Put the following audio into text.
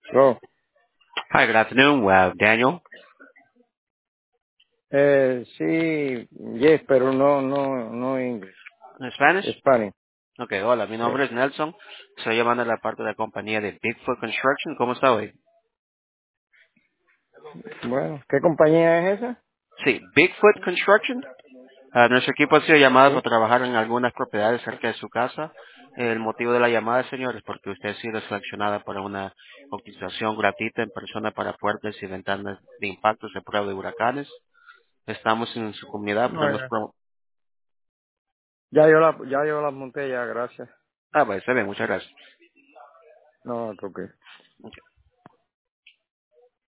Oh, Hi, good afternoon. Daniel, sí, yes, pero no English, en Spanish. Spanish. Ok, hola, mi Sí. nombre es Nelson. Estoy llamando a la parte de la compañía de Bigfoot Construction. ¿Cómo está hoy? Bueno, ¿qué compañía es esa? Sí, Bigfoot Construction. Nuestro equipo ha sido llamado Sí. para trabajar en algunas propiedades cerca de su casa. El motivo de la llamada, señor, es porque usted ha sido seleccionada para una cotización gratuita en persona para puertas y ventanas de impactos de prueba de huracanes. Estamos en su comunidad, No, podemos... ya. pro- Ya yo la monté ya, gracias. Ah, pues está bien, muchas gracias. No, toqué.